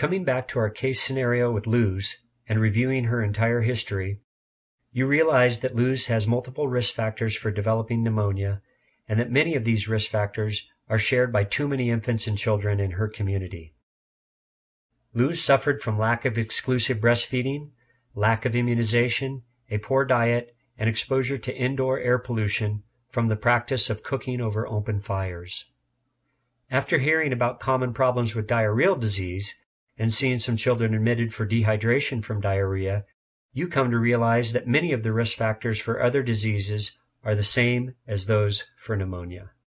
Coming back to our case scenario with Luz and reviewing her entire history, you realize that Luz has multiple risk factors for developing pneumonia and that many of these risk factors are shared by too many infants and children in her community. Luz suffered from lack of exclusive breastfeeding, lack of immunization, a poor diet, and exposure to indoor air pollution from the practice of cooking over open fires. After hearing about common problems with diarrheal disease and seeing some children admitted for dehydration from diarrhea, you come to realize that many of the risk factors for other diseases are the same as those for pneumonia.